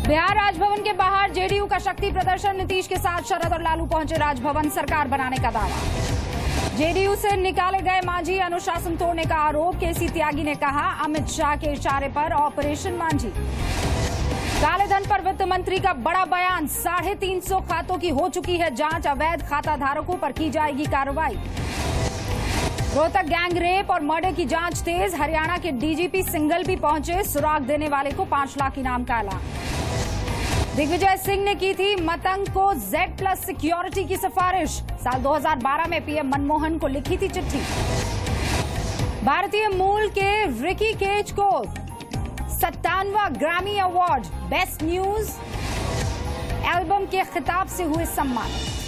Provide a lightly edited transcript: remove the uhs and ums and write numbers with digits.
बिहार राजभवन के बाहर जेडीयू का शक्ति प्रदर्शन। नीतीश के साथ शरद और लालू पहुंचे राजभवन, सरकार बनाने का दावा। जेडीयू से निकाले गए मांझी, अनुशासन तोड़ने का आरोप। केसी त्यागी ने कहा, अमित शाह के इशारे पर ऑपरेशन मांझी। काले धन पर वित्त मंत्री का बड़ा बयान, 350 खातों की हो चुकी है जांच, अवैध खाता धारकों पर की जाएगी कार्रवाई। रोहतक गैंग रेप और मर्डर की जांच तेज, हरियाणा के डीजीपी सिंघल भी पहुंचे, सुराग देने वाले को 5 लाख इनाम का ऐलान। दिग्विजय सिंह ने की थी मतंग को Z+ सिक्योरिटी की सिफारिश, साल 2012 में पीएम मनमोहन को लिखी थी चिट्ठी। भारतीय मूल के रिकी केज को 57वां Grammy award, best news album के खिताब से हुए सम्मानित।